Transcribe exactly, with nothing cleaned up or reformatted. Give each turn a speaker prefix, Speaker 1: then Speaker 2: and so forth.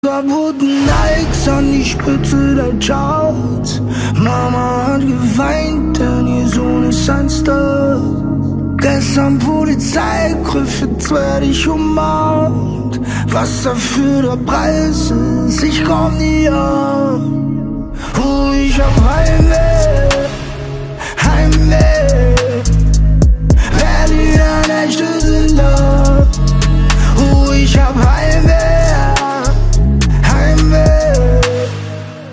Speaker 1: Kaputten Nikes an die Spitze der Charts. Mama hat geweint, denn ihr Sohn ist ein Star. Gestern Polizeigriff, jetzt werd ich umarmt. Was dafür der Preis ist, ich komm nie an. Oh, ich hab Heimweh, Heimweh. Berlin, ein echtes